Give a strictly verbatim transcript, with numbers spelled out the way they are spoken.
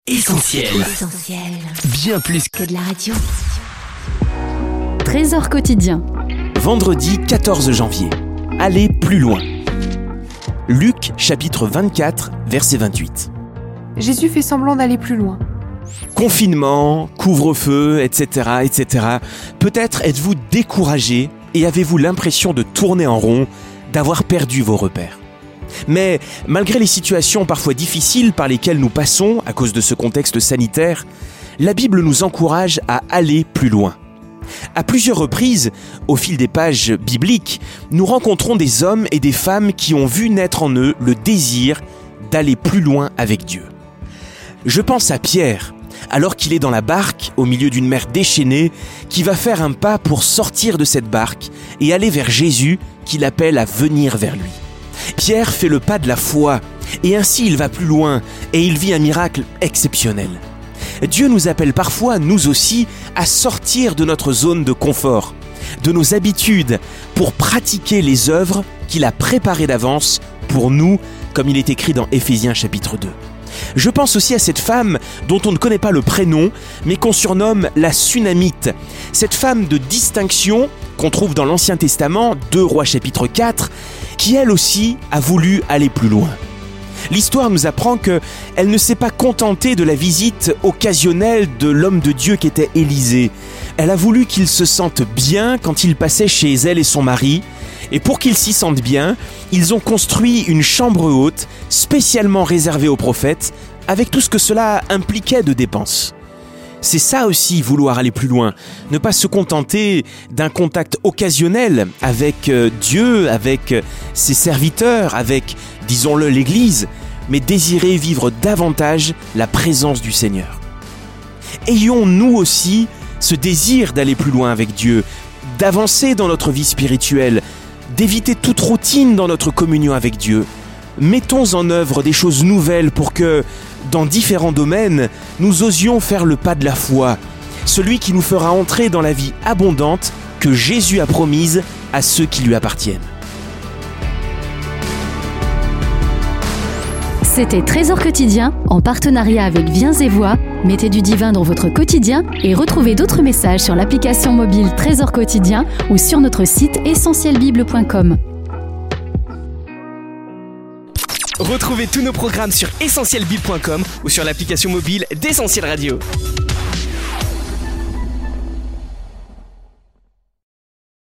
Essentiel. Essentiel. Bien plus Que de la radio. Trésor quotidien. Vendredi quatorze janvier. Allez plus loin. Luc chapitre vingt-quatre, verset vingt-huit. Jésus fait semblant d'aller plus loin. Confinement, couvre-feu, et cetera, et cetera. Peut-être êtes-vous découragé et avez-vous l'impression de tourner en rond, d'avoir perdu vos repères. Mais malgré les situations parfois difficiles par lesquelles nous passons à cause de ce contexte sanitaire, la Bible nous encourage à aller plus loin. À plusieurs reprises, au fil des pages bibliques, nous rencontrons des hommes et des femmes qui ont vu naître en eux le désir d'aller plus loin avec Dieu. Je pense à Pierre, alors qu'il est dans la barque au milieu d'une mer déchaînée, qui va faire un pas pour sortir de cette barque et aller vers Jésus qui l'appelle à venir vers lui. Pierre fait le pas de la foi et ainsi il va plus loin et il vit un miracle exceptionnel. Dieu nous appelle parfois, nous aussi, à sortir de notre zone de confort, de nos habitudes, pour pratiquer les œuvres qu'il a préparées d'avance pour nous, comme il est écrit dans Éphésiens chapitre deux. Je pense aussi à cette femme dont on ne connaît pas le prénom, mais qu'on surnomme la Sunamite. Cette femme de distinction qu'on trouve dans l'Ancien Testament, deux Rois chapitre quatre, qui elle aussi a voulu aller plus loin. L'histoire nous apprend qu'elle ne s'est pas contentée de la visite occasionnelle de l'homme de Dieu qu'était Élisée. Elle a voulu qu'il se sente bien quand il passait chez elle et son mari. Et pour qu'ils s'y sentent bien, ils ont construit une chambre haute spécialement réservée aux prophètes, avec tout ce que cela impliquait de dépenses. C'est ça aussi, vouloir aller plus loin. Ne pas se contenter d'un contact occasionnel avec Dieu, avec ses serviteurs, avec, disons-le, l'Église, mais désirer vivre davantage la présence du Seigneur. Ayons nous aussi ce désir d'aller plus loin avec Dieu, d'avancer dans notre vie spirituelle, d'éviter toute routine dans notre communion avec Dieu. Mettons en œuvre des choses nouvelles pour que, dans différents domaines, nous osions faire le pas de la foi, celui qui nous fera entrer dans la vie abondante que Jésus a promise à ceux qui lui appartiennent. C'était Trésor quotidien, en partenariat avec Viens et Voix. Mettez du divin dans votre quotidien et retrouvez d'autres messages sur l'application mobile Trésor quotidien ou sur notre site essentiel bible point com. Retrouvez tous nos programmes sur essentiel bible point com ou sur l'application mobile d'Essentiel Radio.